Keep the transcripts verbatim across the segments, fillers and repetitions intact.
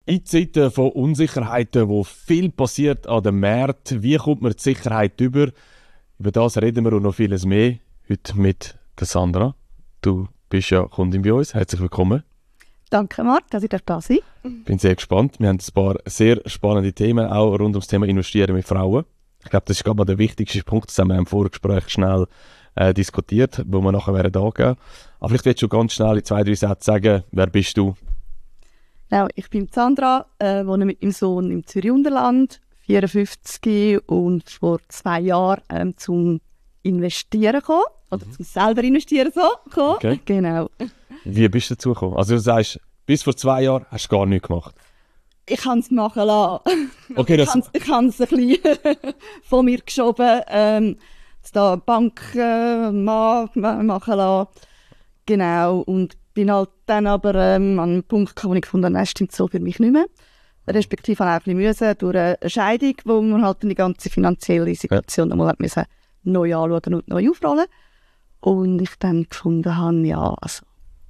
In Zeiten von Unsicherheiten, wo viel passiert an den Märkten, wie kommt man die Sicherheit über? Über das reden wir und noch vieles mehr heute mit der Sandra. Du bist ja Kundin bei uns. Herzlich willkommen. Danke, Marc, dass ich da sein darf. Ich bin sehr gespannt. Wir haben ein paar sehr spannende Themen, auch rund ums Thema Investieren mit Frauen. Ich glaube, das ist gerade mal der wichtigste Punkt. Das haben wir im Vorgespräch schnell äh, diskutiert, wo wir nachher werden angehen. Aber vielleicht willst du ganz schnell in zwei, drei Sätzen sagen, wer bist du? Genau, ich bin Sandra, äh, wohne mit meinem Sohn im Zürich-Unterland, vierundfünfzig und vor zwei Jahren ähm, zum Investieren gekommen, oder mhm. zum selber investieren so gekommen. Okay. Genau. Wie bist du dazu gekommen? Also du sagst, bis vor zwei Jahren hast du gar nichts gemacht. Ich kann es machen lassen. Okay, das... Ich habe es ein bisschen von mir geschoben, ähm, da Bank äh, machen lassen. Genau, und bin halt dann aber ähm, an einem Punkt gekommen, wo ich gefunden habe, das stimmt so für mich nicht mehr. Respektive auch ein bisschen müssen durch eine Scheidung, wo man halt die ganze finanzielle Situation ja. nochmal müssen neu anschauen und neu aufrollen. Und ich dann gefunden habe, ja, also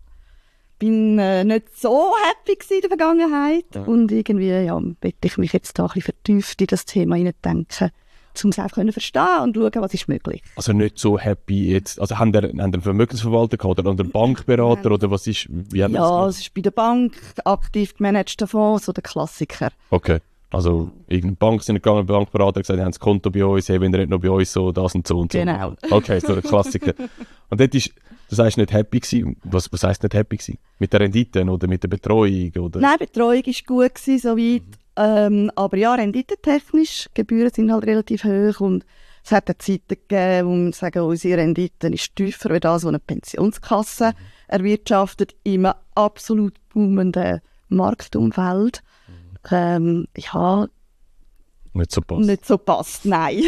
bin äh, nicht so happy gewesen in der Vergangenheit. Ja. Und irgendwie, ja, möchte ich mich jetzt da ein bisschen vertieft in das Thema hineindenken, um es einfach zu verstehen und schauen, was ist möglich. Also nicht so happy jetzt, also haben ihr einen Vermögensverwalter gehabt oder einen Bankberater oder was ist, wie haben Ja, es ist bei der Bank, aktiv gemanagter Fonds, so der Klassiker. Okay, also irgendeine Bank sind gegangen, der Bankberater gesagt, ihr habt ein Konto bei uns, hey, wenn ihr nicht noch bei uns so, das und so und so. Genau. Okay, so der Klassiker. Und dort ist, du sagst nicht happy gewesen, was, was heisst nicht happy gewesen? Mit der Renditen oder mit der Betreuung? Oder? Nein, Betreuung war gut gewesen, soweit. Mhm. Ähm, aber ja, renditetechnisch, Gebühren sind halt relativ hoch und es hat eine Zeiten gegeben, wo man sagen, unsere Rendite ist tiefer als das, was eine Pensionskasse mhm. erwirtschaftet, in einem absolut boomenden Marktumfeld. Mhm. Ähm, ja, nicht so passt. Nicht so passt, nein.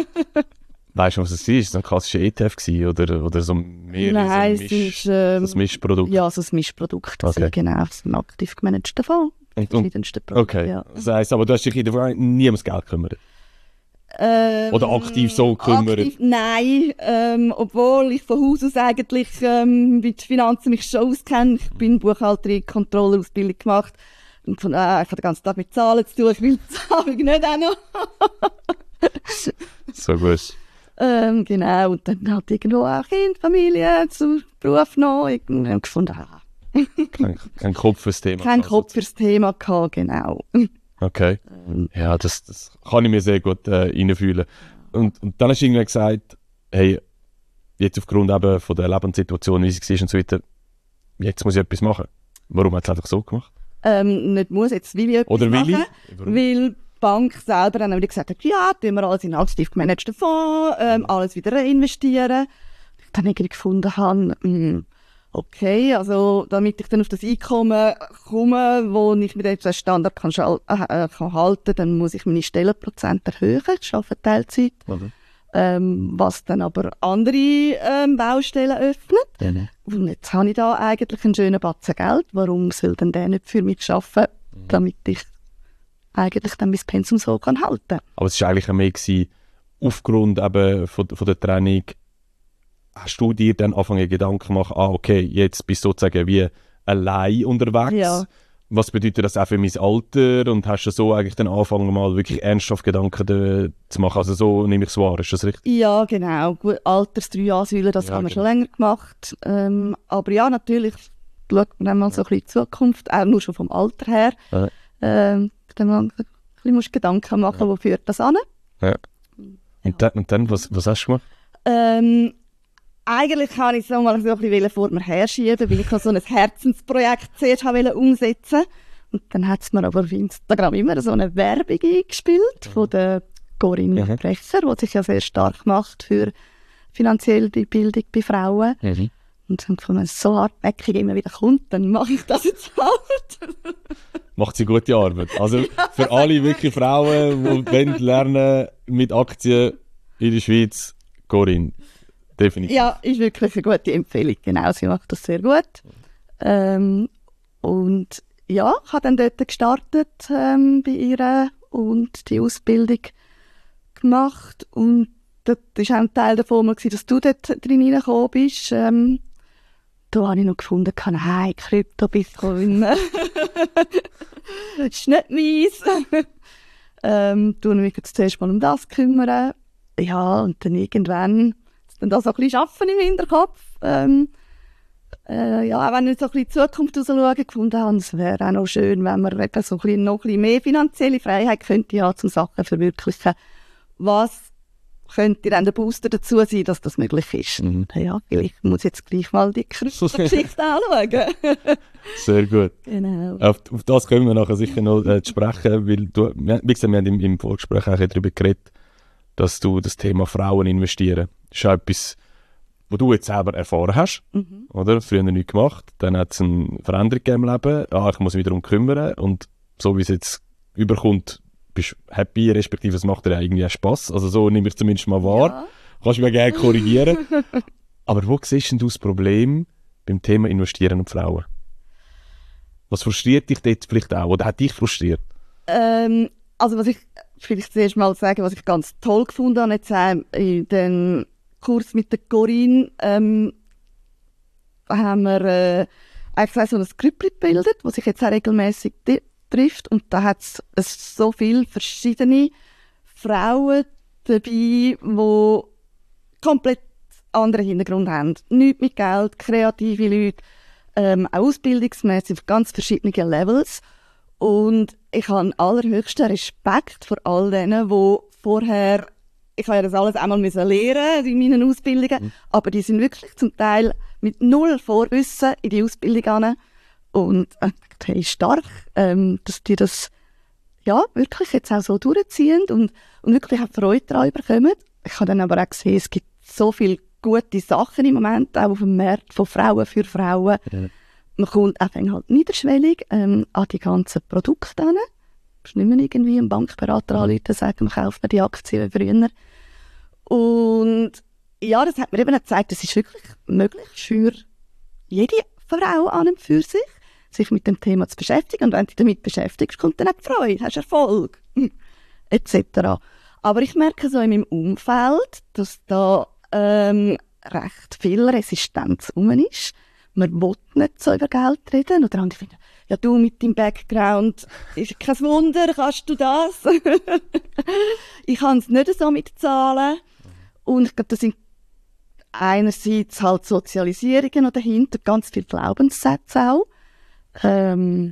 Weißt du, was es ist? So ein klassischer E T F oder, oder so mehr Nein, so ein, Misch, es ist, ähm, so ein Mischprodukt? Ja, so ein Mischprodukt. Okay. Also, genau, so ein aktiv gemanagter Fonds. Und, und, okay, ja. Das heisst, aber du hast dich in der Vergangenheit nie ums Geld gekümmert? Ähm, Oder aktiv so gekümmert? Aktiv, nein, ähm, obwohl ich von Haus aus eigentlich ähm, mit Finanzen mich schon auskenne. Ich bin Buchhalterin, Controller-Ausbildung gemacht. Und von, äh, ich habe den ganzen Tag mit Zahlen zu tun, ich will die Zahlen nicht auch noch. So gut. Ähm, genau, und dann halt irgendwo auch Kind, Familie, zu Beruf noch. Ich habe gefunden, ah, kein, kein Kopf fürs Thema. Kein Kopf fürs Thema gehabt, genau. Okay. Ja, das, das kann ich mir sehr gut äh, reinfühlen. Und, und dann hast du irgendwie gesagt, hey, jetzt aufgrund eben von der Lebenssituation, wie sie war und so weiter, jetzt muss ich etwas machen. Warum hat es einfach so gemacht? Ähm, nicht muss, jetzt will ich etwas Oder will machen. Ich? Weil die Bank selber dann wieder gesagt hat, ja, tun wir alles in aktiv gemanagten Fonds, ähm, alles wieder reinvestieren. Ich dann irgendwie gefunden habe, mh, okay, also damit ich dann auf das Einkommen komme, wo ich mit dem Standard kann, schal- äh, kann halten, dann muss ich meine Stellenprozent erhöhen. Ich arbeite Teilzeit. Mhm. Ähm, was dann aber andere ähm, Baustellen öffnet. Mhm. Und jetzt habe ich da eigentlich einen schönen Batzen Geld. Warum soll denn der nicht für mich arbeiten, mhm. damit ich eigentlich dann mein Pensum so kann halten? Aber es war eigentlich mehr gewesen, aufgrund eben von, von der Trennung. Hast du dir dann angefangen Gedanken gemacht, ah, okay, jetzt bist du sozusagen wie allein unterwegs. Ja. Was bedeutet das auch für mein Alter? Und hast du so eigentlich dann angefangen, mal wirklich ernsthaft Gedanken de, zu machen? Also so nehme ich es wahr, ist das richtig? Ja, genau. Gut, Alters drei Asylen, das ja, haben wir genau. schon länger gemacht. Ähm, aber ja, natürlich schaut man dann mal so ein bisschen in die Zukunft, auch nur schon vom Alter her. Ja. Ähm, dann mal ein bisschen musst Gedanken machen, ja. wo führt das an? Ja. Und, ja. dann, und dann, was, was hast du gemacht? Ähm, Eigentlich wollte ich es noch mal so ein bisschen vor mir herschieben, weil ich noch so ein Herzensprojekt zuerst umsetzen wollte. Und dann hat es mir aber auf Instagram immer so eine Werbung eingespielt mhm. von der Corinne mhm. Brecher, die sich ja sehr stark macht für finanzielle Bildung bei Frauen. Mhm. Und dann, wenn man so hartnäckig immer wieder kommt, dann mache ich das jetzt halt. Macht sie gute Arbeit. Also für alle wirklich Frauen, die wollen lernen mit Aktien in der Schweiz, Corinne. Definitiv. Ja, ist wirklich eine gute Empfehlung. Genau, sie macht das sehr gut. Ähm, und ja, ich habe dann dort gestartet ähm, bei ihr und die Ausbildung gemacht. Und das war auch ein Teil davon, dass du dort drin reingekommen bist. Ähm, da habe ich noch gefunden, nein, Krypto-Bitcoin. Das ist nicht meins. ähm, tue mich jetzt zuerst mal um das kümmern. Ja, und dann irgendwann dann das auch ein bisschen arbeiten im Hinterkopf. Ähm, äh, ja, auch wenn ich so ein bisschen in die Zukunft rausschauen gefunden habe, es wäre auch noch schön, wenn man eben so ein bisschen, noch ein bisschen mehr finanzielle Freiheit könnte haben, um Sachen zu verwirklichen. Was könnte dann der Booster dazu sein, dass das möglich ist? Mhm. Ja, vielleicht muss ich jetzt gleich mal die Geschichte anschauen. Sehr gut. Genau. Auf, auf das können wir nachher sicher noch äh, sprechen, weil du, wie gesagt, wir haben im, im Vorgespräch auch darüber geredet, dass du das Thema Frauen investieren, das ist auch etwas, was du jetzt selber erfahren hast, mhm. oder? Früher nichts gemacht, dann hat es eine Veränderung gegeben im Leben, ah, ich muss mich darum kümmern und so wie es jetzt überkommt, bist du happy, respektive es macht dir ja irgendwie auch Spass, also so nehme ich zumindest mal wahr, ja. Kannst du mir gerne korrigieren. Aber wo siehst du das Problem beim Thema Investieren und Frauen? Was frustriert dich dort vielleicht auch, oder hat dich frustriert? Ähm, also was ich vielleicht zuerst mal sagen, was ich ganz toll gefunden habe, jetzt auch in dem Kurs mit der Corinne, ähm, haben wir äh, eigentlich so ein Skript gebildet, das sich jetzt auch regelmäßig di- trifft. Und da hat es so viele verschiedene Frauen dabei, die komplett anderen Hintergrund haben. Nichts mit Geld, kreative Leute, ähm, auch ausbildungsmässig auf ganz verschiedenen Levels. Und ich habe allerhöchsten Respekt vor all denen, die vorher, ich habe ja das alles einmal lernen in meinen Ausbildungen, mhm. aber die sind wirklich zum Teil mit null Vorwissen in die Ausbildung gegangen. Und äh, hey, stark, ähm, dass die das ja, wirklich jetzt auch so durchziehen und, und wirklich auch Freude daran bekommen. Ich habe dann aber auch gesehen, es gibt so viele gute Sachen im Moment, auch auf dem Markt von Frauen für Frauen. Ja. Man kommt auch halt niederschwellig ähm, an die ganzen Produkte hin. Es ist nicht mehr irgendwie ein Bankberater mhm. anrufen und sagen, man kauft mir die Aktien wie früher. Und ja, das hat mir eben gezeigt, es ist wirklich möglich für jede Frau an und für sich, sich mit dem Thema zu beschäftigen. Und wenn du dich damit beschäftigst, kommt dann auch die Freude, hast Erfolg, et cetera. Aber ich merke so in meinem Umfeld, dass da ähm, recht viel Resistenz rum ist. Man will nicht so über Geld reden. Oder andere finden, ja, du mit deinem Background, ist kein Wunder, kannst du das? Ich kann es nicht so mit Zahlen. Und ich glaube, das sind einerseits halt Sozialisierungen noch dahinter, ganz viele Glaubenssätze auch. Ähm,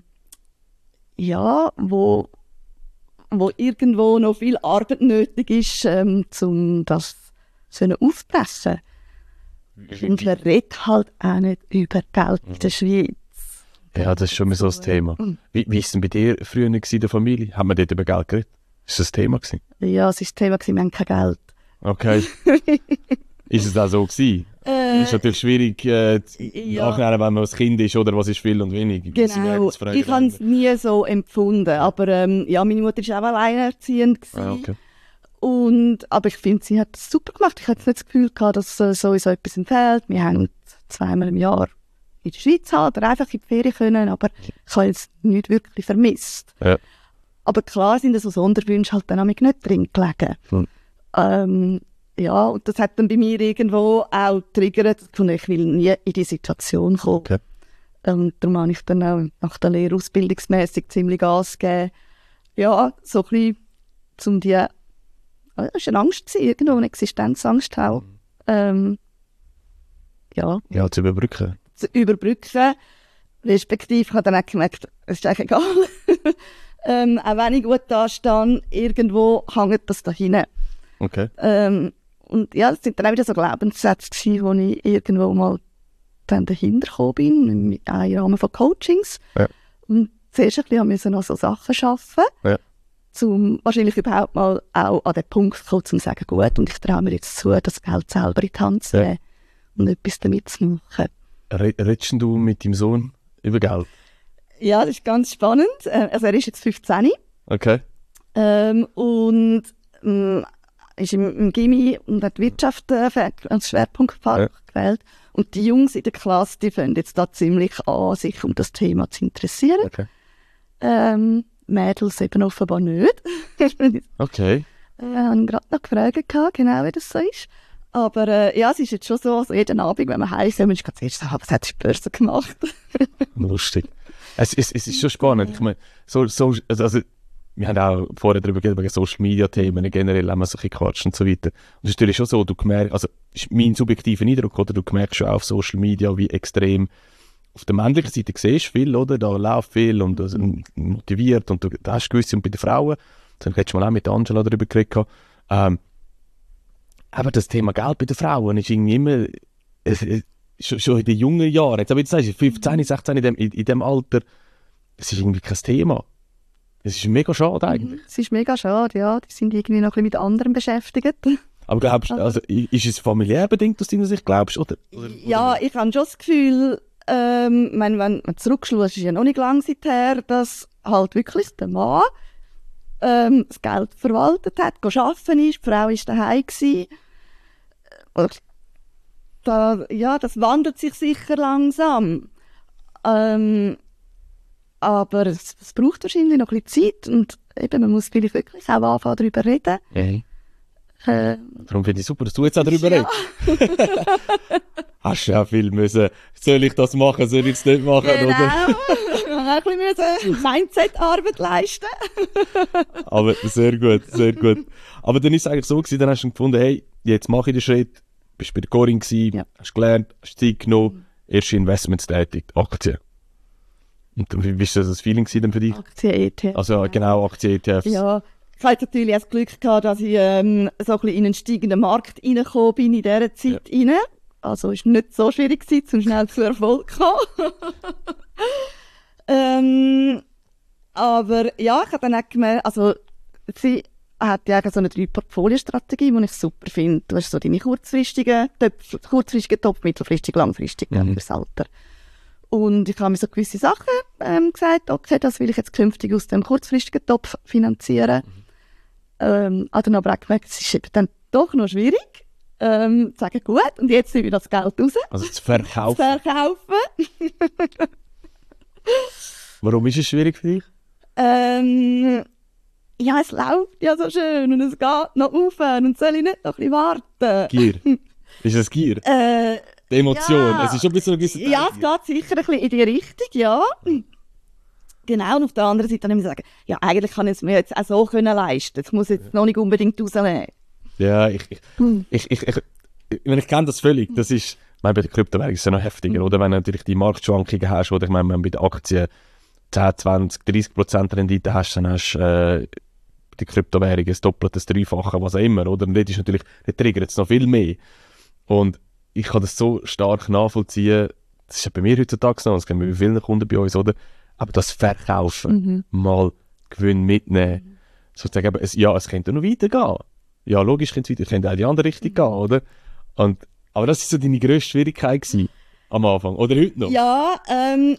ja, wo, wo irgendwo noch viel Arbeit nötig ist, ähm, um das aufzubrechen. Und man redet halt auch nicht über Geld in der Schweiz. Ja, das ist schon mal so ein Thema. Wie, wie war es denn bei dir früher in der Familie? Haben wir dort über Geld geredet? Ist das ein Thema gewesen? Ja, es war das Thema gewesen, wir haben kein Geld. Okay. Ist es auch so gewesen? Äh, ist natürlich schwierig äh, ja. nachher, wenn man ein Kind ist, oder was ist viel und wenig. Genau, ich habe es nie so empfunden, aber ähm, ja, meine Mutter war auch alleinerziehend. Ah, okay. Und, aber ich finde, sie hat es super gemacht. Ich hatte nicht das Gefühl gehabt, dass äh, sowieso etwas fehlt. Wir haben zweimal im Jahr in der Schweiz halt, oder einfach in die Ferien können, aber ich habe es nicht wirklich vermisst. Ja. Aber klar sind so Sonderwünsche halt dann auch nicht drin gelegen. Hm. Ähm, ja, und das hat dann bei mir irgendwo auch getriggert, ich will nie in die Situation kommen. Okay. Und darum habe ich dann auch nach der Lehre ausbildungsmässig ziemlich Gas gegeben. Ja, so ein bisschen, um die, ja, das war eine Angst, irgendwo eine Existenzangst auch. Mhm. Ähm, ja. ja, zu überbrücken. Zu überbrücken. Respektive, ich habe dann auch gemerkt, es ist eigentlich egal. ähm, auch wenn ich gut da stehe, irgendwo hängt das da hinten. Okay. Ähm, und ja, das sind dann auch wieder so Glaubenssätze gewesen, wo ich irgendwo mal dann dahinter gekommen bin, im Rahmen von Coachings. Ja. Und zuerst ein bisschen musste ich noch so Sachen schaffen, ja. um wahrscheinlich überhaupt mal auch an den Punkt zu kommen, um zu sagen, gut, und ich traue mir jetzt zu, das Geld selber in die Hand zu nehmen ja. und etwas damit zu machen. Redest du mit deinem Sohn über Geld? Ja, das ist ganz spannend. Also er ist jetzt fünfzehn. Okay. Ähm, und ähm, ist im, im Gymi und hat Wirtschaft äh, als Schwerpunktfach ja. gewählt. Und die Jungs in der Klasse, die fangen jetzt da ziemlich an, sich um das Thema zu interessieren. Okay. Ähm, Mädels eben offenbar nicht. Okay. Ich äh, habe gerade noch gefragt, genau wie das so ist. Aber äh, ja, es ist jetzt schon so, also jeden Abend, wenn wir heim sind, ist gerade zuerst so, was hat die Börse gemacht? Lustig. Es, es, es ist schon spannend. Ich meine, so, so, also, also, wir haben auch vorher darüber geredet, wegen Social-Media-Themen, generell haben wir so ein bisschen Quatsch und so weiter. Und es ist natürlich schon so, du merkst, also, ist mein subjektiver Eindruck, oder? Du merkst schon auf Social Media, wie extrem auf der männlichen Seite siehst viel, oder? Da läuft viel und also, motiviert und du da hast gewisse, und bei den Frauen, dann hättest du mal auch mit Angela darüber geredet, ähm, aber das Thema Geld bei den Frauen ist irgendwie immer, es, es, schon, schon in den jungen Jahren, jetzt aber jetzt sagst du, fünfzehn, sechzehn, in dem, in, in dem Alter, es ist irgendwie kein Thema. Es ist mega schade eigentlich. Es ist mega schade, ja. Die sind irgendwie noch ein bisschen mit anderen beschäftigt. Aber glaubst du, also, ist es familiär bedingt aus deiner Sicht, glaubst du? Oder, oder, ja, oder? Ich habe schon das Gefühl, ähm, wenn man zurückschaust, ist ja noch nicht lange seither, dass halt wirklich der Mann ähm, das Geld verwaltet hat, arbeiten ist, die Frau war daheim gewesen. Da, ja, das wandelt sich sicher langsam. Ähm, aber es, es braucht wahrscheinlich noch ein bisschen Zeit und eben, man muss vielleicht wirklich auch anfangen, darüber reden. Okay. Äh, Darum finde ich super, dass du jetzt auch darüber ja. redest. Hast du ja viel müssen, soll ich das machen, soll ich es nicht machen, genau. oder? Ich musste ein bisschen Mindset-Arbeit leisten. Aber sehr gut, sehr gut. Aber dann ist es eigentlich so gewesen, dann hast du gefunden, hey, jetzt mache ich den Schritt, bist bei der Corinne gewesen, Ja. hast gelernt, hast Zeit genommen, erste Investments tätig, Aktien. Und dann, wie war das Feeling gewesen denn für dich? Aktien-E T F. Also genau, Aktien-E T Fs. Ja, ich hatte natürlich auch das Glück gehabt, dass ich ähm, so ein bisschen in einen steigenden Markt reingekommen bin in dieser Zeit Ja. rein. Also es war nicht so schwierig, gewesen, zum schnell zu Erfolg zu kommen. ähm, aber ja, ich habe dann auch gemerkt, also sie hat ja auch so eine drei-Portfolio-Strategie, die ich super finde. Du hast so deine kurzfristigen Töpfe, kurzfristigen Topf, mittelfristig, langfristig, Mhm. fürs Alter. Und ich habe mir so gewisse Sachen ähm, gesagt, okay, das will ich jetzt künftig aus dem kurzfristigen Topf finanzieren. Mhm. Ähm, habe dann aber auch gemerkt, es ist eben dann doch noch schwierig. Ähm, zu sagen, gut, und jetzt nehme ich das Geld raus. Also zu verkaufen. Zu verkaufen. Warum ist es schwierig für dich? ähm, ja, es läuft ja so schön und es geht noch auf und soll ich nicht noch ein bisschen warten? Gier. Ist es Gier? Äh, Die Emotion. ja. Es ist schon ein bisschen ein gewisser Teil Ja, es Gier. geht sicher ein bisschen in die Richtung, ja. Genau, und auf der anderen Seite dann immer sagen, ja, eigentlich kann ich es mir jetzt auch so können leisten. Das muss jetzt noch nicht unbedingt rausnehmen. Ja, ich, ich, Hm. ich, ich, ich, ich, ich, ich kenne das völlig. Das ist, ich meine, bei der Kryptowährung ist es ja noch heftiger, oder? Wenn du natürlich die Marktschwankungen hast, oder ich meine, wenn du bei den Aktien zehn, zwanzig, dreißig Prozent Rendite hast, dann hast du äh, die Kryptowährung das Doppelte, das Dreifache, was auch immer, oder? Und das ist natürlich, das triggert jetzt noch viel mehr. Und ich kann das so stark nachvollziehen, das ist ja bei mir heutzutage so, das kennen wir bei vielen Kunden bei uns, oder? Aber das Verkaufen, Mhm. mal Gewinn mitnehmen, sozusagen, eben, es, ja, es könnte noch weitergehen. Ja, logisch könnte es weiter, könnte auch in die andere Richtung gehen, oder? Und, aber das war so deine grösste Schwierigkeit gewesen, am Anfang, oder heute noch? Ja, ähm,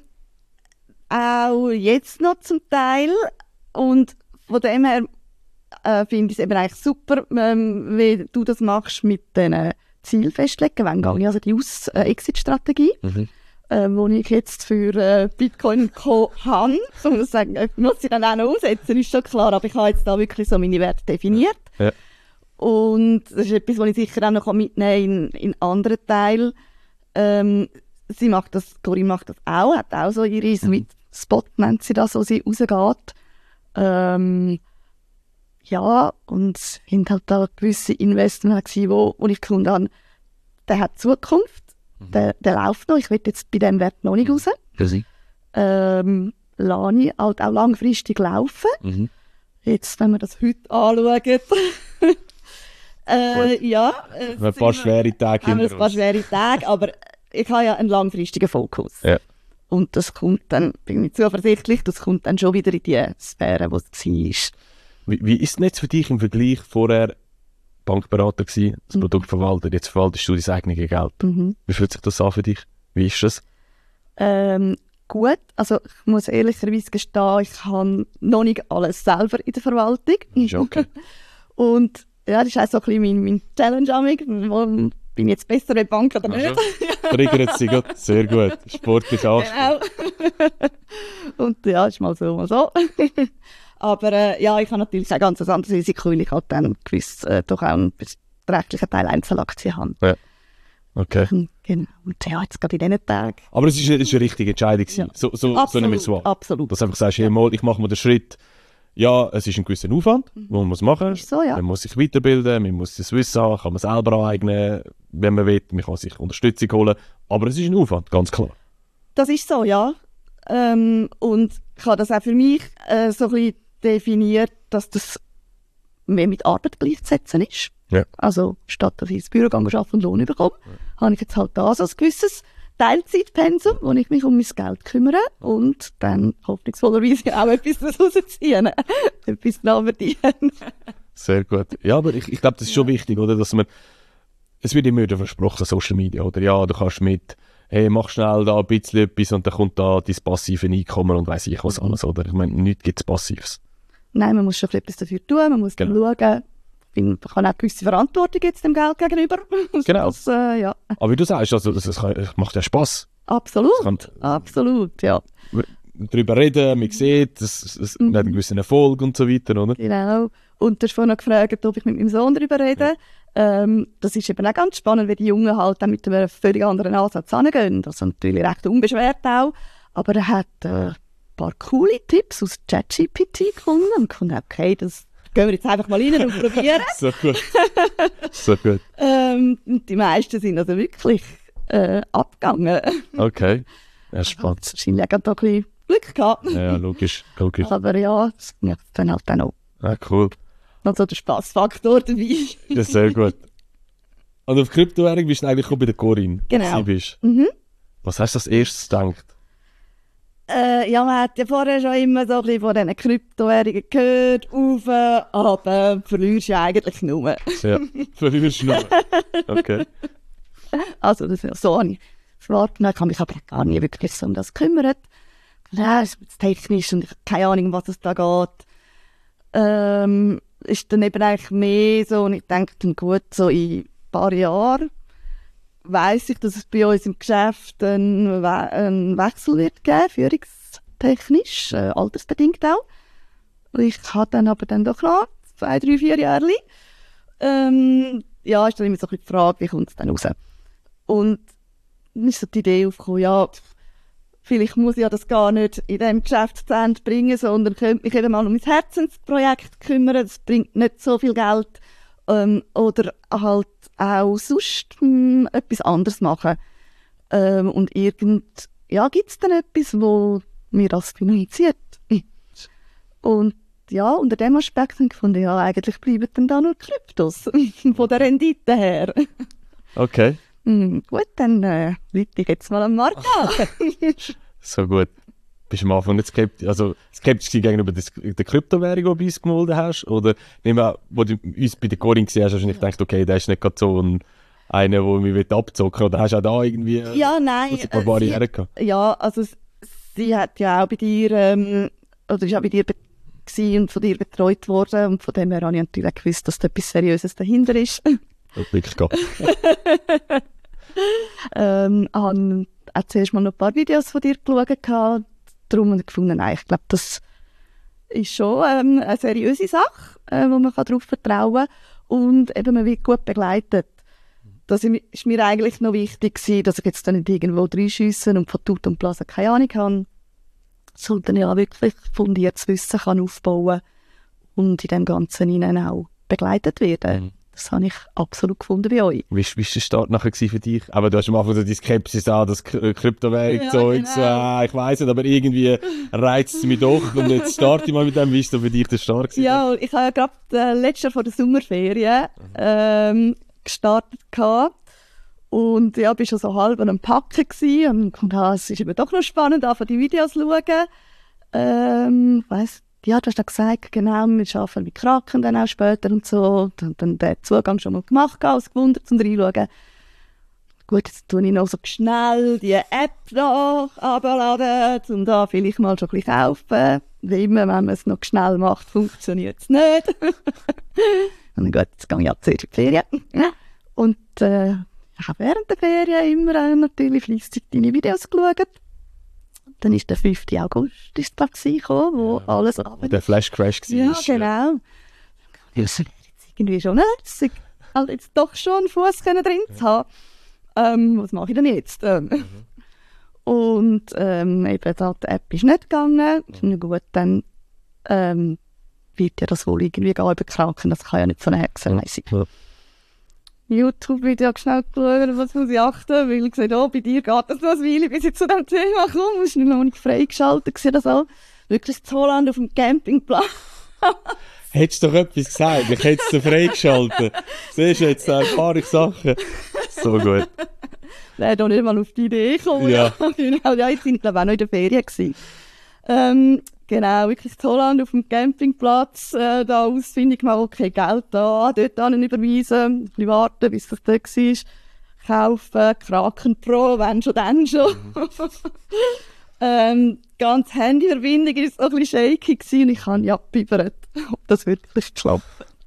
auch jetzt noch zum Teil. Und von dem her äh, finde ich es eben eigentlich super, ähm, wie du das machst mit den Zielen festlegen. Wann gehe ich also die Aus-Exit-Strategie, Mhm. äh, die ich jetzt für äh, Bitcoin und Co. habe. So muss ich sagen, ich muss sie dann auch noch umsetzen, ist schon klar. Aber ich habe jetzt da wirklich so meine Werte definiert. Ja. Und das ist etwas, was ich sicher auch noch mitnehmen kann in, in anderen Teilen. Ähm, sie macht das, Corinne macht das auch, hat auch so ihre Sweet Spot, nennt sie das, wo sie rausgeht. Ähm, ja, und es sind halt da gewisse Investments gewesen, wo, wo ich gefunden habe, der hat Zukunft, Mhm. der, der läuft noch, ich will jetzt bei diesem Wert noch nicht raus. Für Sie? Ähm, lasse ich halt auch langfristig laufen. Mhm. Jetzt, wenn wir das heute anschauen, äh, ja. Äh, Wir haben ein paar schwere Tage haben wir hinter ein paar uns. schwere Tage, aber ich habe ja einen langfristigen Fokus. Ja. Und das kommt dann, bin ich zuversichtlich, das kommt dann schon wieder in die Sphäre, wo es war. Wie, wie ist denn jetzt für dich im Vergleich vorher Bankberater gewesen, das Mhm. Produkt verwaltet, jetzt verwaltest du dein eigenes Geld? Mhm. Wie fühlt sich das an für dich? Wie ist das? Ähm, gut, also ich muss ehrlicherweise gestehen, ich habe noch nicht alles selber in der Verwaltung. Ist okay. Und ja, das ist auch so ein bisschen mein, mein Challenge amig. Wo bin ich jetzt besser bei Bank oder Ach nicht? so. Triggert sie gut. Sehr gut. Sportlich anstellen. Genau. Und ja, ist mal so, mal so. Aber äh, ja, ich habe natürlich auch ganz ein anderes Risiko, weil ich halt dann gewiss äh, doch auch einen beträchtlichen Teil Einzelaktien habe. Ja. Okay. Und, genau. Und ja, jetzt gerade in diesen Tagen. Aber es ist, ist eine richtige Entscheidung gewesen. Ja. So, so, Absolut, so nehme ich es wahr. absolut. Dass du einfach sagst, hey, mal, ich mache mal den Schritt. Ja, es ist ein gewisser Aufwand, den man muss machen muss. Ist so, ja. Man muss sich weiterbilden, man muss das Wissen haben, kann man selber aneignen, wenn man will. Man kann sich Unterstützung holen. Aber es ist ein Aufwand, ganz klar. Das ist so, ja. Ähm, und ich habe das auch für mich äh, so ein bisschen definiert, dass das mehr mit Arbeit gleichzusetzen ist. Ja. Also statt dass ich ins Büro gehe und arbeite und Lohn bekomme, ja. habe ich jetzt halt da so ein gewisses Teilzeitpensum, wo ich mich um mein Geld kümmere und dann hoffnungsvollerweise auch etwas daraus ziehen, etwas nachverdienen. Sehr gut. Ja, aber ich, ich glaube, das ist schon ja. wichtig, oder? Dass man, es wird immer wieder versprochen, Social Media, oder? Ja, du kannst mit, hey, mach schnell da ein bisschen etwas und dann kommt da dein passive Einkommen und weiss ich was mhm. alles, oder? Ich meine, nichts gibt es Passives. Nein, man muss schon etwas dafür tun, man muss genau. schauen. Man kann auch gewisse Verantwortung jetzt dem Geld gegenüber. Genau. Das, äh, ja. Aber wie du sagst, also, das, das, das macht ja Spass. Absolut, kann, absolut, ja. Darüber reden, man sieht, es, es mhm. hat einen gewissen Erfolg und so weiter, oder? Genau. Und du hast vorhin noch gefragt, ob ich mit meinem Sohn darüber rede. Ja. Ähm, das ist eben auch ganz spannend, weil die Jungen halt dann mit einem völlig anderen Ansatz hingehen. Das ist natürlich recht unbeschwert auch. Aber er hat äh, ein paar coole Tipps aus ChatGPT gefunden und gefunden, okay, das gehen wir jetzt einfach mal rein und probieren. So gut. So gut. ähm, die meisten sind also wirklich äh, abgegangen. Okay. Ja, spannend. Also, wahrscheinlich auch da ein bisschen Glück gehabt. Ja, logisch. logisch. Aber ja, das macht dann halt auch noch. Ah, cool. Also der Spassfaktor dabei. Ja, sehr gut. Und auf Kryptowährung bist du eigentlich auch bei der Corinne. Genau. Bist. Mhm. Was hast du als erstes gedacht? Äh, ja, man hat ja vorher schon immer so ein bisschen von diesen Kryptowährungen gehört, rauf, aber verlierst ja eigentlich nur. Ja, verlierst nur. Okay. Also das ist ja so, ich wahrgenommen, ich habe mich aber gar nie wirklich so um das gekümmert. Ja, es ist technisch und ich habe keine Ahnung, um was es da geht. Ähm, ist dann eben eigentlich mehr so, und ich denke dann gut, so in ein paar Jahren weiss ich, dass es bei uns im Geschäft einen, We- einen Wechsel wird geben, führungstechnisch, äh, altersbedingt auch. Ich habe dann aber dann doch noch zwei, drei, vier Jahre. Ähm, ja, ist dann immer so ein bisschen die Frage, wie kommt es dann raus? Und dann ist so die Idee aufgekommen, ja, vielleicht muss ich ja das gar nicht in diesem Geschäft zu Ende bringen, sondern könnte mich eben mal um mein Herzensprojekt kümmern. Das bringt nicht so viel Geld. Ähm, oder halt auch sonst hm, etwas anderes machen. Ähm, und irgend, ja, gibt es dann etwas, wo mir das finanziert? Und ja, unter dem Aspekt habe ich gefunden, ja, eigentlich bleiben dann da nur Kryptos, von der Rendite her. Okay. Hm, gut, dann äh, rufe ich jetzt mal am Markt an. So gut. Bist du am Anfang nicht skeptisch, also skeptisch gegenüber des, der Kryptowährung, die du bei uns gemolden hast? Oder nehmen wir, wo du uns bei der Corinne gesehen hast, hast du nicht gedacht, okay, der ist nicht gerade so ein, einer, der mich abzocken will? Oder hast du auch da irgendwie ja, nein, ein paar Barrieren gehabt? Ja, also sie hat ja auch bei dir, ähm, oder ist auch bei dir be- gewesen und von dir betreut worden. Und von dem her habe ich natürlich gewusst, dass da etwas Seriöses dahinter ist. Das wirklich gehabt. ähm, habe auch zuerst mal noch ein paar Videos von dir geschaut. Darum habe ich gefunden, nein, ich glaube, das ist schon ähm, eine seriöse Sache, äh, wo man darauf vertrauen kann. Und eben, man wird gut begleitet. Das ist mir eigentlich noch wichtig gewesen, dass ich jetzt dann nicht irgendwo reinschiesse und von Tut und Blasen keine Ahnung habe, sondern ja wirklich fundiertes Wissen kann aufbauen und in dem Ganzen ihnen auch begleitet werden. Mhm. Das habe ich absolut gefunden bei euch. Wie war der Start nachher für dich? Aber du hast am Anfang so die Skepsis an, das K- Kryptowährung ja, so, genau. so ah, ich weiss nicht, aber irgendwie reizt es mich doch. Und jetzt starte ich mal mit dem, wie war für dich der Start? Ja, ich habe ja gerade äh, letztes Jahr vor der Sommerferien ähm, gestartet gehabt. Und ja, ich war schon so halb an einem Packen gewesen und ah, es ist eben doch noch spannend, anfangen die Videos zu schauen. Ähm, ich weiss, ja, du hast ja gesagt, genau, wir arbeiten mit Kraken dann auch später und so. Und dann den Zugang schon mal gemacht, als gewundert zum Reinschauen. Gut, jetzt tue ich noch so schnell die App noch abladen, um da vielleicht mal schon ein bisschen kaufen. Wie immer, wenn man es noch schnell macht, funktioniert es nicht. Und gut, jetzt gehe ich ja zuerst in die Ferien. Und äh, ich habe während der Ferien immer äh, natürlich fleissig deine Videos geschaut. Dann ist der fünften August ist da gekommen, wo ja, alles runter. Der Flash Crash war. Ja, genau. Das ist jetzt irgendwie schon lässig. halt jetzt doch schon einen Fuß drin zu haben. Ähm, was mache ich denn jetzt? Ähm. Mhm. Und ähm, eben da die App ist nicht gegangen. Mhm. Na gut, dann ähm, wird ja das wohl irgendwie gehen über Kranken. Das kann ja nicht so eine Hexenweise sein. Ja. YouTube-Video schnell geschaut, was muss ich achten, weil ich gesagt oh, bei dir geht das noch eine Weile, bis ich zu diesem Thema komme. Das war noch nicht freigeschaltet, das all. Wirklich in Holland auf dem Campingplatz. Hättest du doch etwas gesagt, ich hätte es dir freigeschaltet. Siehst du jetzt ein paar Sachen. So gut. Der ist doch nicht mal auf die Idee gekommen. Ja. Genau, ja, jetzt sind wir glaube ich auch noch in der Ferien gewesen. Ähm, genau, wirklich in Holland auf dem Campingplatz, äh, da ausfindig gemacht, okay, Geld da, dort hin überweisen, ein bisschen warten, bis das da war. Kaufen, Kraken Pro, wenn schon, dann schon. Mhm. ähm, ganz Handyverbindung war so ein bisschen shaky gewesen und ich habe ja bibbert, ob das wirklich klappt.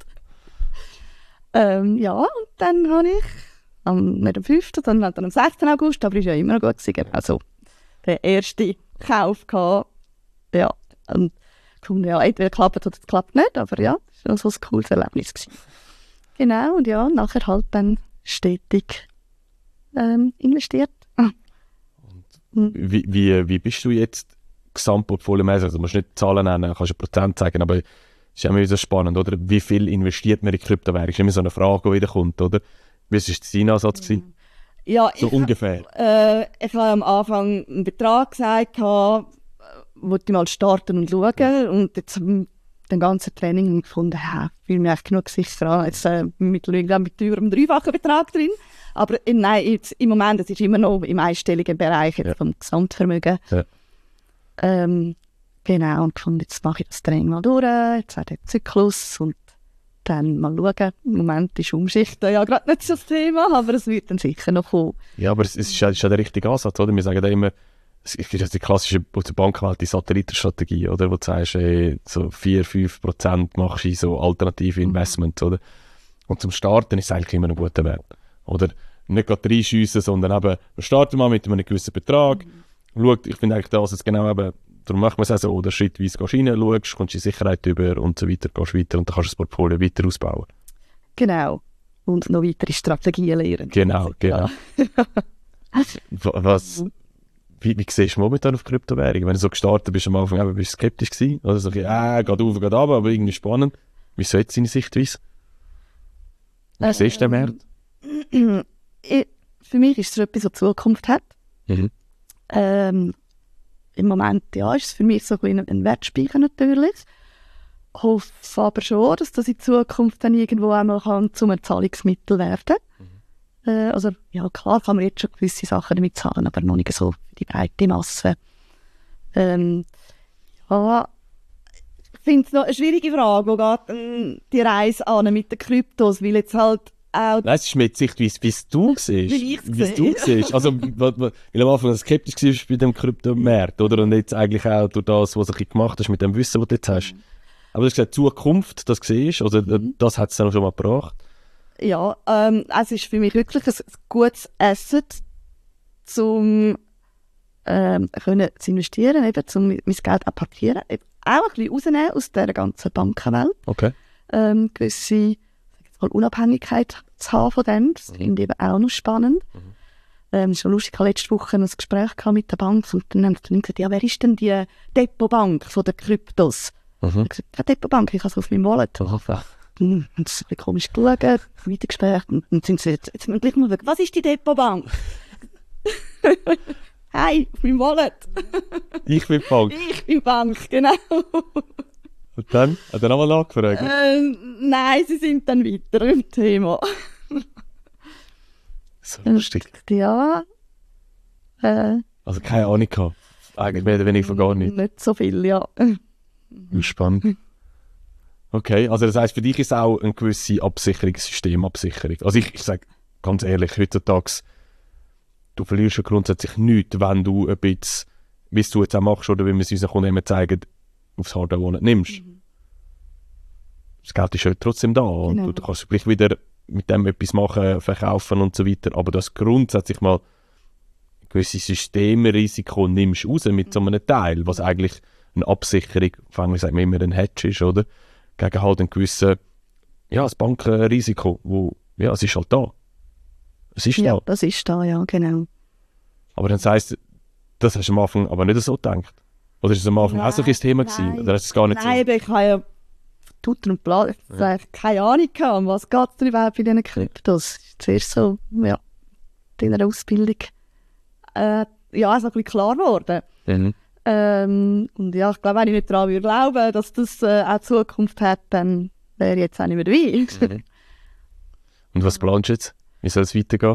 ähm, ja, und dann habe ich am, nicht am fünften, sondern am sechsten August, aber ist ja immer noch gut gewesen, also der erste Kauf gehabt. Ja, und gefunden, ja, entweder klappt oder es klappt nicht, aber ja, das war so ein cooles Erlebnis gewesen. Genau, und ja, nachher halt dann stetig ähm, investiert. Ah. Und wie, wie, wie bist du jetzt gesamtportfoliomäßig? Also du musst nicht Zahlen nennen, kannst du Prozent sagen, aber es ist immer so spannend, oder? Wie viel investiert man in Kryptowährung? Das ist immer so eine Frage, die wieder kommt, oder? Wie war dein Ansatz? Mhm. Ja, so ich, ungefähr. Äh, ich habe am Anfang einen Betrag gesagt, wollte ich mal starten und schauen. Mhm. Und jetzt im ganzen Training gefunden, ja, ich fühle mich echt genug sicher an. Jetzt äh, mittlerweile mit über einem dreifachen Betrag drin. Aber äh, nein, jetzt, im Moment, es ist immer noch im einstelligen Bereich jetzt ja. vom Gesamtvermögen. Ja. Ähm, genau, und gefunden, jetzt mache ich das Training mal durch, jetzt hat der Zyklus und dann mal schauen. Im Moment ist Umschichten ja gerade nicht so das Thema, aber es wird dann sicher noch kommen. Ja, aber es ist ja, ist ja der richtige Ansatz, oder? Wir sagen ja immer, es ist die klassische aus der Bankwelt, die Satellitenstrategie, oder? Wo du sagst, ey, so vier bis fünf Prozent machst du in so alternative Investments, mhm. oder? Und zum Starten ist es eigentlich immer ein guter Wert. Oder nicht gerade reinschiessen, sondern eben, wir starten mal mit einem gewissen Betrag. Mhm. Schau, ich finde eigentlich das jetzt genau eben, darum machen wir es auch so, oder schrittweise gehst du rein, schaust, kommst in Sicherheit über und so weiter, gehst weiter und dann kannst du das Portfolio weiter ausbauen. Genau. Und noch weitere Strategien lernen. Genau, genau. Was, wie, wie siehst du momentan auf Kryptowährungen? Wenn du so gestartet bist am Anfang, eben, bist du skeptisch gewesen? Oder so, äh, geht auf, geht runter, aber irgendwie spannend. Wie ist jetzt deine Sichtweise? Wie äh, siehst du den Markt? Ich, für mich ist es etwas, was Zukunft hat. Mhm. Ähm, Im Moment ja, ist es für mich so ein, ein Wertspeicher natürlich. Ich hoffe aber schon, dass das in Zukunft dann irgendwo einmal kann, zum Zahlungsmittel werden kann. Mhm. Äh, also ja, klar kann man jetzt schon gewisse Sachen damit zahlen, aber noch nicht so für die breite Masse. Ähm, ja, ich finde es noch eine schwierige Frage, wo geht ähm, die Reise an mit den Kryptos, weil jetzt halt auch... Nein, es ist mit Sichtweise, wie es du siehst. Wie ich wie du siehst. Also, weil am Anfang skeptisch warst bei dem Kryptomarkt, oder? Und jetzt eigentlich auch durch das, was du gemacht hast, mit dem Wissen, das du jetzt hast. Mhm. Aber du hast gesagt, Zukunft, das siehst, also mhm. das hat es dann schon mal gebracht. Ja, ähm, es ist für mich wirklich ein, ein gutes Asset, um ähm, können zu investieren, eben, um mein Geld auch parkieren, eben auch ein bisschen rausnehmen aus dieser ganzen Bankenwelt. Okay. Ähm, gewisse Unabhängigkeit zu haben von dem, das mhm. finde ich eben auch noch spannend. Mhm. Ähm, schon lustig, ich hatte letzte Woche ein Gespräch mit der Bank und dann haben sie gesagt, ja, wer ist denn die Depotbank von den Kryptos? Mhm. Ich habe gesagt, keine Depotbank, ich habe es auf meinem Wallet. Mhm. Und es ist ein bisschen komisch geschaut, weitergesprochen und dann sind sie jetzt, jetzt müssen wir gleich mal schauen, was ist die Depotbank? Hey, auf meinem Wallet. Ich bin Bank. Ich bin Bank, genau. Und dann? Hat er nochmal nachgefragt? Äh, nein, sie sind dann weiter im Thema. So lustig. Ja. Äh, also keine Ahnung gehabt. Eigentlich mehr oder weniger von gar nicht. Nicht so viel, ja. Spannend. Okay, also das heisst, für dich ist auch eine gewisse Absicherung, Systemabsicherung. Also ich, ich sage ganz ehrlich, heutzutage, du verlierst ja grundsätzlich nichts, wenn du ein bisschen, wie du jetzt auch machst, oder wie wir es unseren Kunden immer zeigen, aufs harte Wohnen nimmst. Mhm. Das Geld ist ja trotzdem da und genau. du, du kannst vielleicht wieder mit dem etwas machen, verkaufen und so weiter, aber das grundsätzlich mal ein gewisses Systemrisiko nimmst raus mit mhm. so einem Teil, was eigentlich eine Absicherung, vor allem sagt man immer ein Hedge ist, oder? Gegen halt ein gewisses, ja, das Bankenrisiko, wo, ja, es ist halt da. Es ist Ja, da. das ist da, ja, genau. Aber dann heisst, das hast du am Anfang aber nicht so gedacht. Oder ist es am Anfang auch so ein Thema gewesen? Oder hast du es gar nicht Nein, so? ich habe ja Tutter und Blatt, ich Ja. habe keine Ahnung gehabt, um was geht es überhaupt bei diesen Kryptos. Es ist zuerst so, ja, in einer Ausbildung äh, ja, so ein bisschen klar geworden. Mhm. Ähm, und ja, ich glaube, wenn ich nicht daran würde glauben, dass das äh, auch Zukunft hat, dann wäre ich jetzt auch nicht mehr dabei. Mhm. Und was planst du jetzt? Wie soll es weitergehen?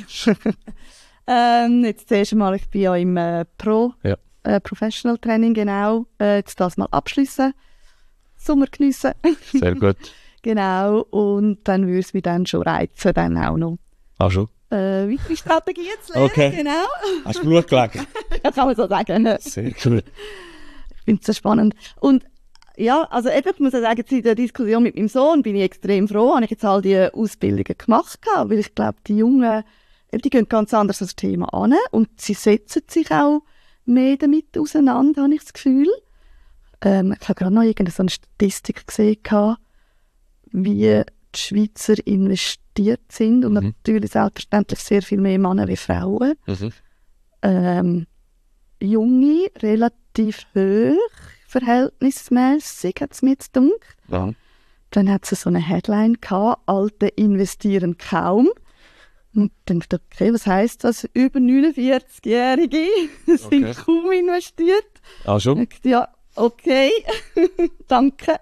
ähm, jetzt zuerst mal, ich bin ja im äh, Pro, Ja. äh, Professional Training, genau. Äh, jetzt das mal abschliessen, Sommer geniessen. Sehr gut. Genau, und dann würde es mich dann schon reizen, dann auch noch Ah, schon? äh, weitere Strategien zu lernen. Okay. Genau, Hast du Blut gelegt? das kann man so sagen. Sehr gut. Ich finde es so spannend. Und ja, also eben, ich muss ja sagen, in der Diskussion mit meinem Sohn bin ich extrem froh, habe ich jetzt all diese Ausbildungen gemacht, weil ich glaube, die Jungen, eben, die gehen ganz anders an das Thema an und sie setzen sich auch mehr damit auseinander, habe ich das Gefühl. Ähm, ich habe gerade noch irgendeine so eine Statistik gesehen, wie die Schweizer investiert sind und Mhm. natürlich selbstverständlich sehr viel mehr Männer wie Frauen. Mhm. Ähm, Junge, relativ hoch, verhältnismäßig, hat es mir jetzt gedacht. Ja. Dann hat sie so eine Headline gehabt, Alte investieren kaum. Und dann dachte ich, okay, was heisst das? Über neunundvierzig-Jährige sind Okay. kaum investiert. Ah, schon? Ich dachte, ja, okay, danke.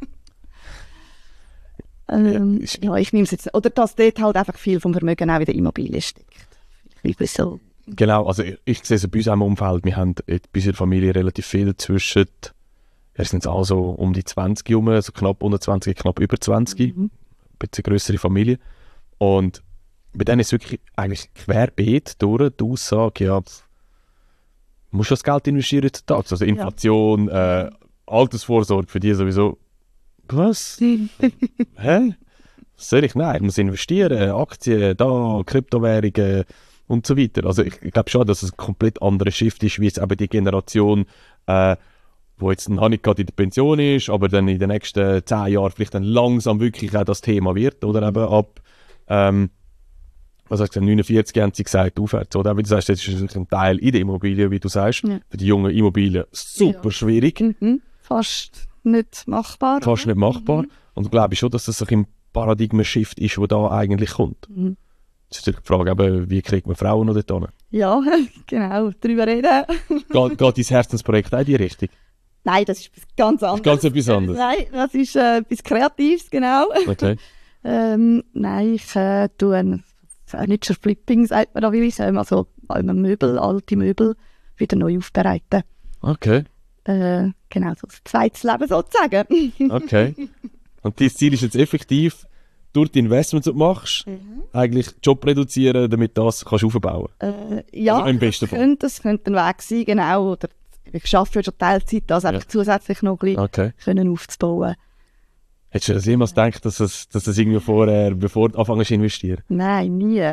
Ähm, ist- ja, ich nehme es jetzt. Oder dass dort halt einfach viel vom Vermögen auch in der Immobilie steckt. Ich bin so. Genau, also ich, ich sehe es bei uns auch im Umfeld. Wir haben jetzt bei unserer Familie relativ viel zwischen, ja, sind es also um die zwanzig herum, also knapp unter zwanzig, knapp über zwanzig. Mhm. Ein bisschen grössere Familie. Und bei denen ist es wirklich eigentlich querbeet durch die Aussage, ja, pff, du musst das Geld investieren heutzutage. Also Inflation, äh, Altersvorsorge für die sowieso. Was? Hä? Was soll ich? Nein, ich muss investieren, Aktien, da, Kryptowährungen und so weiter. Also ich, ich glaube schon, dass es ein komplett anderer Shift ist, wie jetzt eben die Generation, äh, wo jetzt noch nicht gerade in der Pension ist, aber dann in den nächsten zehn Jahren vielleicht dann langsam wirklich auch das Thema wird, oder eben ab, ähm, was hast du gesagt, neunundvierzig haben sie gesagt, aufwärts, oder? Wie du sagst, das ist ein Teil in der Immobilie, wie du sagst. Ja. Für die jungen Immobilien super Ja. schwierig, Mhm. Fast nicht machbar. fast nicht machbar. Und ich glaube schon, dass das so ein Paradigmen-Shift ist, der da eigentlich kommt. Mhm. Jetzt ist natürlich die Frage, eben, wie kriegt man Frauen noch dort hin? Ja, genau, darüber reden. Geht, geht dein Herzensprojekt auch in die Richtung? Nein, das ist etwas ganz anderes. Ganz etwas anderes. Nein, das ist äh, etwas Kreatives, genau. Okay. Ähm, nein, ich äh, tue ein Furniture Flipping, sagt man da, wie ich sage, also Möbel, alte Möbel wieder neu aufbereiten. Okay. Äh, genau, so ein zweites Leben sozusagen. Okay. Und dein Ziel ist jetzt effektiv, durch die Investments, die du machst, eigentlich Job reduzieren, damit du das kannst aufbauen Äh, ja, Also im besten Fall. könnte, das könnte ein Weg sein, genau. Oder ich arbeite ja schon Teilzeit, das einfach Ja. zusätzlich noch ein bisschen Okay. können aufzubauen. Hättest du das jemals gedacht, dass das, dass das irgendwie vorher, bevor du anfängst zu investieren? Nein, nie.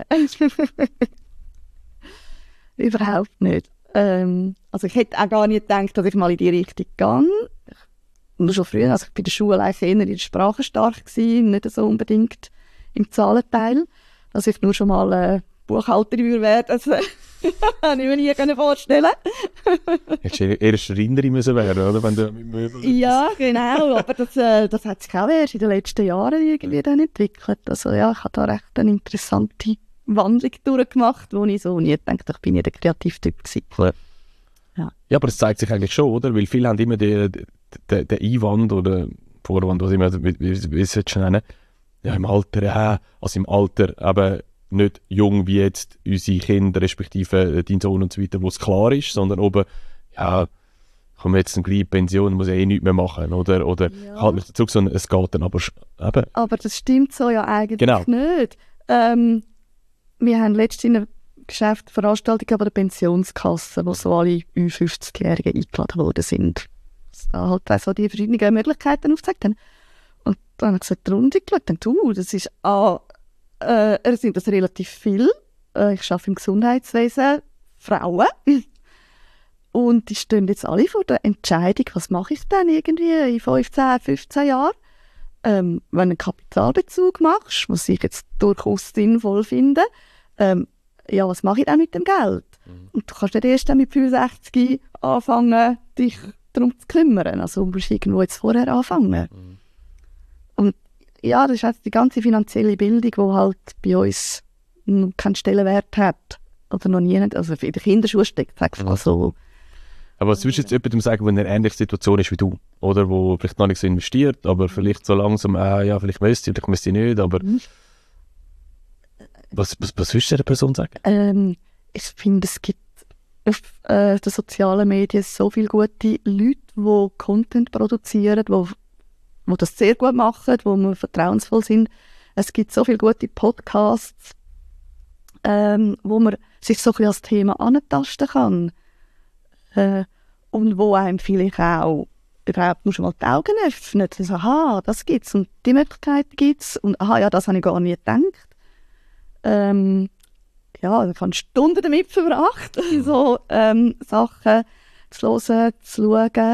Überhaupt nicht. Ähm, also ich hätte auch gar nicht gedacht, dass ich mal in die Richtung gehe. Nur schon früher, also ich war bei der Schule eigentlich eher in der Sprache stark gewesen, nicht so unbedingt im Zahlenteil. Dass ich nur schon mal äh, Buchhalterin würde werden, das äh, hätte ich mir nie können vorstellen. Hättest du eher Schreinerin müssen werden, oder? Wenn du mit Möbeln... Ja, genau, aber das, äh, das hat sich auch erst in den letzten Jahren irgendwie dann entwickelt. Also ja, ich habe da recht eine interessante Wandlung durchgemacht, wo ich so nie gedacht habe, ich bin nicht der Kreativtyp gewesen. Ja. Ja. Ja, aber es zeigt sich eigentlich schon, oder? Weil viele haben immer den, den, den Einwand oder Vorwand, was immer, wie, wie, wie es jetzt nennen. Ja, im Alter, ja, also im Alter, aber nicht jung wie jetzt unsere Kinder, respektive dein Sohn und so weiter, wo es klar ist, sondern oben, ja, kommen jetzt in die Pension, muss ich eh nichts mehr machen, oder? Oder Ja. halt mich dazu, sondern es geht dann aber sch- eben. Aber das stimmt so ja eigentlich Genau. nicht. Ähm, wir haben letztens in einem Geschäft eine Veranstaltung bei der Pensionskasse, wo so alle Ü fünfzig-Jährigen eingeladen worden sind. Dass da halt auch so die verschiedenen Möglichkeiten aufgezeigt haben. Und dann habe ich gesagt, die Runde geschaut, und du, das ist ah, äh, er sind das relativ viel. Äh, ich arbeite im Gesundheitswesen, Frauen. Und die stehen jetzt alle vor der Entscheidung, was mache ich denn irgendwie in fünfzehn, fünfzehn Jahren? ähm, wenn du einen Kapitalbezug machst, was ich jetzt durchaus sinnvoll finde, ähm, ja, was mache ich dann mit dem Geld? Mhm. Und du kannst nicht erst dann mit fünfundsechzig anfangen, dich darum zu kümmern. Also du musst irgendwo jetzt vorher anfangen. Mhm. Und ja, das ist jetzt die ganze finanzielle Bildung, die halt bei uns noch keinen Stellenwert hat. Oder noch nie, also in der Kinderschuhe steckt, sagst du mal so. Aber was würdest du jetzt jemandem sagen, der in einer ähnlichen Situation ist wie du? Oder wo vielleicht noch nicht so investiert, aber vielleicht so langsam, äh, ja, vielleicht müsste ich, vielleicht müsste ich nicht, aber mhm. was, was, was würdest du der Person sagen? Ähm, ich finde, es gibt auf äh, den sozialen Medien so viele gute Leute, die Content produzieren, die, die das sehr gut machen, wo wir vertrauensvoll sind. Es gibt so viele gute Podcasts, ähm, wo man sich so ein bisschen als Thema antasten kann. Äh, und wo einem vielleicht auch überhaupt nur schon mal die Augen öffnet. Also, aha, das gibt's und die Möglichkeit gibt's und aha, ja, das habe ich gar nicht gedacht. Ähm, ja, da kann Stunden damit verbracht, so ähm, Sachen zu hören, zu schauen.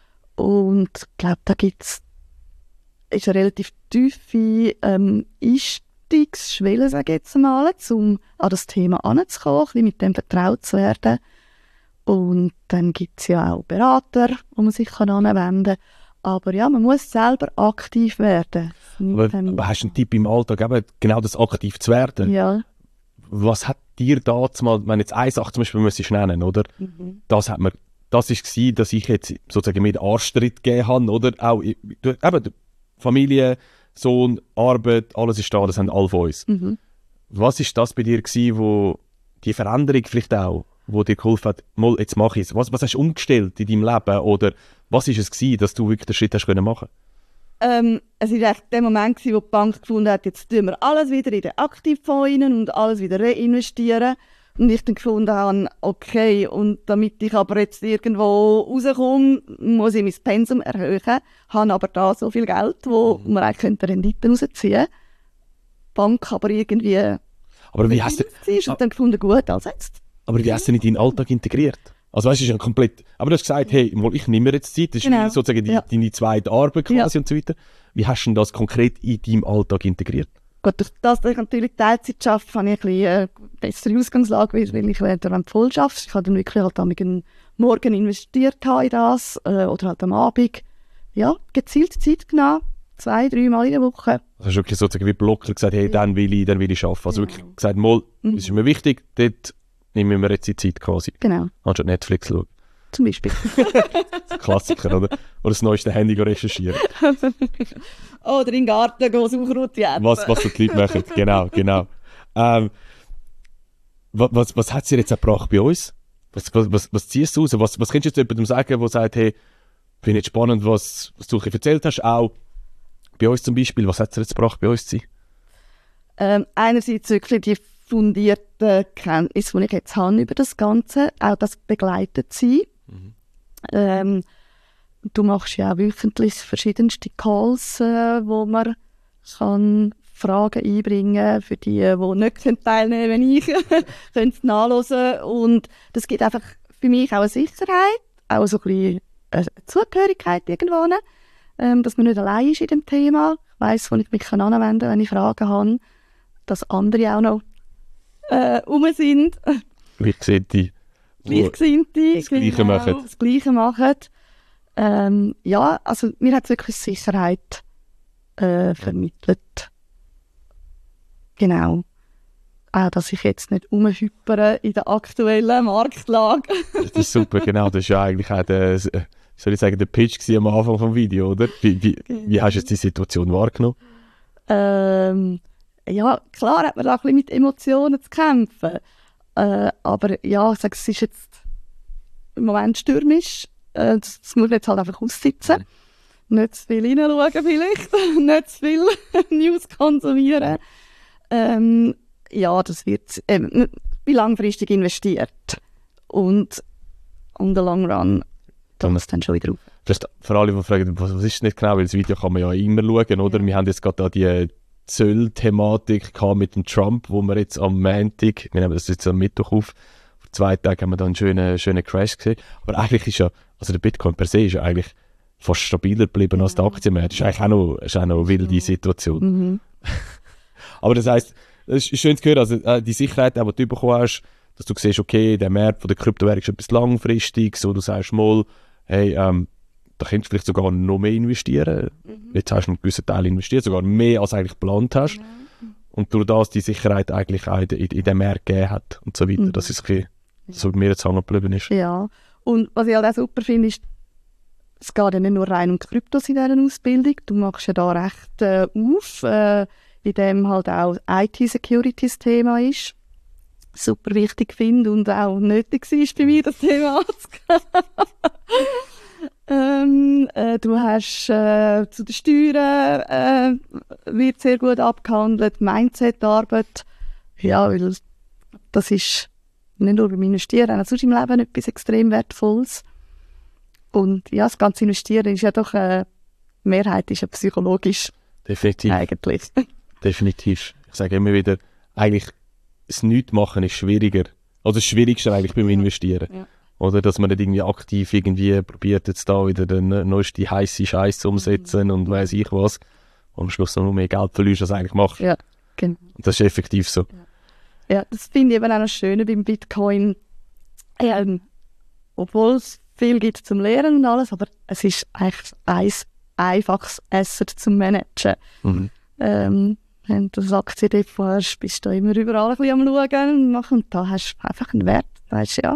Und ich glaube, da gibt's ist eine relativ tiefe ähm, Einstiegsschwelle, sage ich jetzt mal, um an das Thema heranzukommen, ein bisschen mit dem vertraut zu werden. Und dann gibt es ja auch Berater, wo man sich anwenden kann. Aber ja, man muss selber aktiv werden. Aber, aber hast du einen Tipp im Alltag, eben genau das aktiv zu werden? Ja. Was hat dir da mal, wenn jetzt eine Sache zum Beispiel müsstest nennen, oder? Mhm. Das hat mir, das war es, dass ich jetzt sozusagen mir den Arschtritt gegeben habe, oder? Auch, du, eben, Familie, Sohn, Arbeit, alles ist da, das haben alle von uns. Mhm. Was war das bei dir gewesen, wo die Veränderung vielleicht auch, wo dir geholfen hat, mal, jetzt mache ich es. Was, was hast du umgestellt in deinem Leben? Oder was war es gewesen, dass du wirklich den Schritt hast können machen? Ähm, es war echt der Moment gewesen, wo die Bank gefunden hat, jetzt tun wir alles wieder in den Aktivfonds rein und alles wieder reinvestieren. Und ich dann gefunden habe, okay, und damit ich aber jetzt irgendwo rauskomme, muss ich mein Pensum erhöhen, habe aber da so viel Geld, wo mhm. man eigentlich Renditen rausziehen könnte. Die Bank aber irgendwie aber wie hast du und dann gefunden, gut, also jetzt. Aber wie hast du nicht in deinen Alltag integriert? Also weißt du, ist ja komplett. Aber du hast gesagt, hey, ich nehme mir jetzt Zeit, das ist genau. sozusagen die, ja. deine zweite Arbeit quasi ja. und so weiter. Wie hast du denn das konkret in deinem Alltag integriert? Gut, durch das, dass ich natürlich Teilzeit arbeite, habe ich ein bisschen eine bessere Ausgangslage, weil ich während voll arbeite. Ich habe dann wirklich halt am Morgen investiert in das äh, oder halt am Abend. Ja, gezielt Zeit genommen, zwei, drei Mal in der Woche. Also hast du wirklich sozusagen wie Blocker gesagt, hey, ja. dann will ich, dann will ich arbeiten. Also genau. wirklich gesagt, mal, mhm. das ist mir wichtig, dort nehmen wir jetzt die Zeit quasi. Genau. Anstatt Netflix schauen. Zum Beispiel. Das Klassiker, oder? Oder das neueste Handy recherchieren. Oder in den Garten gehen, Sauerkraut jäten. Was, was die Leute machen, genau, genau. Ähm, was, was, was hat es dir jetzt gebracht bei uns? Was, was, was, was ziehst du raus? Was, was kannst du jetzt jemandem sagen, der sagt, hey, finde ich spannend, was, was du erzählt hast, auch bei uns zum Beispiel. Was hat es dir jetzt gebracht, bei uns zu sein? Ähm, einerseits wirklich die fundierte Kenntnis, die ich jetzt habe über das Ganze, auch das begleitet sein. Mhm. Ähm, du machst ja auch wöchentlich verschiedenste Calls, äh, wo man kann Fragen einbringen für die, die nicht teilnehmen können, wie ich, können es nachhören. Und das gibt einfach für mich auch eine Sicherheit, auch so ein bisschen eine Zugehörigkeit irgendwo, ähm, dass man nicht allein ist in dem Thema. Ich weiss, wo ich mich anwenden kann, wenn ich Fragen habe, dass andere auch noch äh, rum sind. Gleichgesinnte. Gleichgesinnte, das Gleiche genau, machen. Das Gleiche machen. Ähm, ja, also mir hat es wirklich Sicherheit äh, vermittelt. Genau. Auch, dass ich jetzt nicht rumhüppere in der aktuellen Marktlage. Das ist super, genau. Das war ja eigentlich auch der, soll ich sagen, der Pitch am Anfang des Videos, oder? Wie, wie, genau. wie hast du jetzt die Situation wahrgenommen? Ähm, ja, klar hat man da ein bisschen mit Emotionen zu kämpfen. Äh, aber ja, ich sage, es ist jetzt im Moment stürmisch. Äh, das, das muss man jetzt halt einfach aussitzen. Mhm. Nicht zu viel hineinschauen vielleicht. Nicht zu viel News konsumieren. Ähm, ja, das wird äh, wie langfristig investiert. Und on the long run kommt es dann schon wieder auf. Vielleicht für alle, die fragen, was, was ist nicht genau, weil das Video kann man ja immer schauen, oder? Ja. Wir haben jetzt gerade die Zoll-Thematik mit dem Trump, wo wir jetzt am Montag, wir nehmen das jetzt am Mittwoch auf, vor zwei Tagen haben wir da einen schönen, schönen Crash gesehen. Aber eigentlich ist ja, also der Bitcoin per se ist ja eigentlich fast stabiler geblieben als der Aktienmarkt. Das ist eigentlich auch noch, ist auch noch eine wilde Situation. Mhm. Aber das heisst, es ist schön zu hören, also äh, die Sicherheit, die du bekommen hast, dass du siehst, okay, der Markt von der Kryptowährung ist etwas langfristig, so du sagst mal, hey, ähm, da könntest du vielleicht sogar noch mehr investieren. Mhm. Jetzt hast du einen gewissen Teil investiert, sogar mehr als du eigentlich geplant hast. Mhm. Und durch das die Sicherheit eigentlich auch in, in, in den Markt gegeben hat und so weiter. Mhm. Das ist ein bisschen, so bei mir jetzt hängen geblieben ist. Ja, und was ich halt auch super finde, ist, es geht ja nicht nur rein um Kryptos in dieser Ausbildung. Du machst ja da recht äh, auf, äh, in dem halt auch I T-Security das Thema ist. Super wichtig finde und auch nötig war bei mir, das Thema anzugehen. ähm, äh, du hast äh, zu den Steuern äh, wird sehr gut abgehandelt, Mindset-Arbeit. Ja, weil das ist nicht nur beim Investieren, auch sonst im Leben etwas extrem Wertvolles. Und ja, das ganze Investieren ist ja doch, äh, die Mehrheit ist ja psychologisch. Definitiv. Eigentlich. Definitiv. Ich sage immer wieder, eigentlich das Nichtmachen ist schwieriger. Also das Schwierigste eigentlich beim Investieren. Ja. Oder dass man nicht irgendwie aktiv irgendwie probiert, jetzt da wieder den neuesten heißen Scheiß zu umsetzen mhm. und weiss ich was. Und am Schluss noch mehr Geld verlierst, als du eigentlich machst. Ja, genau. Und das ist effektiv so. Ja, ja, das finde ich eben auch noch schön beim Bitcoin. Ähm, obwohl es viel gibt zum Lernen und alles, aber es ist eigentlich ein einfaches Asset zum Managen. Mhm. Ähm, wenn du das Aktiendepot hast, bist du immer überall ein bisschen am Schauen und da hast du einfach einen Wert. Weißt du, ja.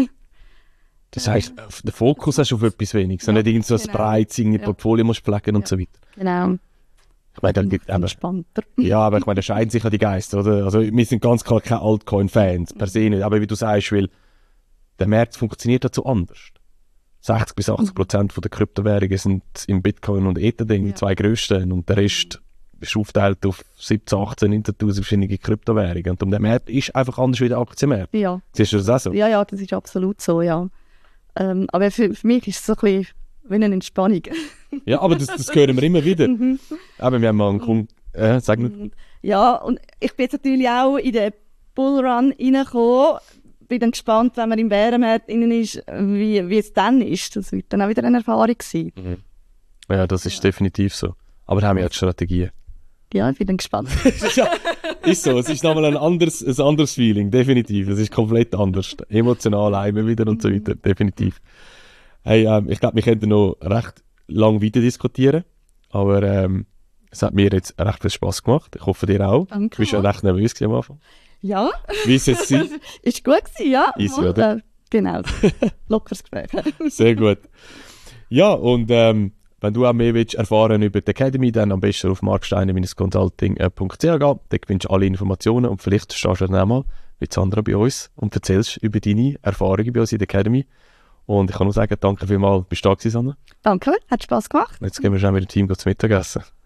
Das heisst, den Fokus hast du auf etwas Weniges, ja, nicht irgend so ein genau. breites ja. Portfolio musst pflegen und ja. so weiter. Genau. Ich meine, dann gibt es entspannter. Ja, aber ich meine, da scheiden sich ja die Geister, oder? Also wir sind ganz klar keine Altcoin-Fans, per se nicht. Aber wie du sagst, weil der Markt funktioniert dazu anders. sechzig bis achtzig Prozent von der Kryptowährungen sind im Bitcoin und Ether, die ja. zwei grössten, und der Rest ist aufgeteilt auf siebzehn, achtzehn, neunzehntausend verschiedene Kryptowährungen. Und der Markt ist einfach anders wie der Aktienmarkt. Ja. Siehst du das auch so? Ja, ja, das ist absolut so, ja. Ähm, aber für, für mich ist es so ein bisschen wie eine Entspannung. Ja, aber das, das hören wir immer wieder. Mhm. Aber wir haben mal einen Kunden, äh, sag nicht. Ja, und ich bin jetzt natürlich auch in den Bullrun reingekommen. Bin dann gespannt, wenn man im Bärenmarkt innen ist, wie, wie es dann ist. Das wird dann auch wieder eine Erfahrung sein. Mhm. Ja, das ist ja. definitiv so. Aber da haben wir jetzt Strategien. Ja, ich bin dann gespannt. Ja, ist so. Es ist nochmal ein anderes, ein anderes Feeling, definitiv. Es ist komplett anders. Emotional immer wieder und so weiter, definitiv. Hey, ähm, ich glaube, wir könnten noch recht lang weiter diskutieren, aber ähm, es hat mir jetzt recht viel Spass gemacht. Ich hoffe, dir auch. Danke. Du bist ja recht nervös am Anfang. Ja. Wie ist es jetzt? Ist gut gewesen, ja. Easy, oder? Äh, genau. Lockeres Gespräch. Sehr gut. Ja, und ähm, wenn du auch mehr willst erfahren über die Academy, dann am besten auf marksteiner consulting punkt c h gehen. Da findest du alle Informationen und vielleicht stehst du dann auch mal mit Sandra bei uns und erzählst über deine Erfahrungen bei uns in der Academy. Und ich kann nur sagen, danke vielmals, bist du da gewesen, Sandra? Danke, hat Spass gemacht. Jetzt gehen wir schon mit dem Team zum Mittagessen.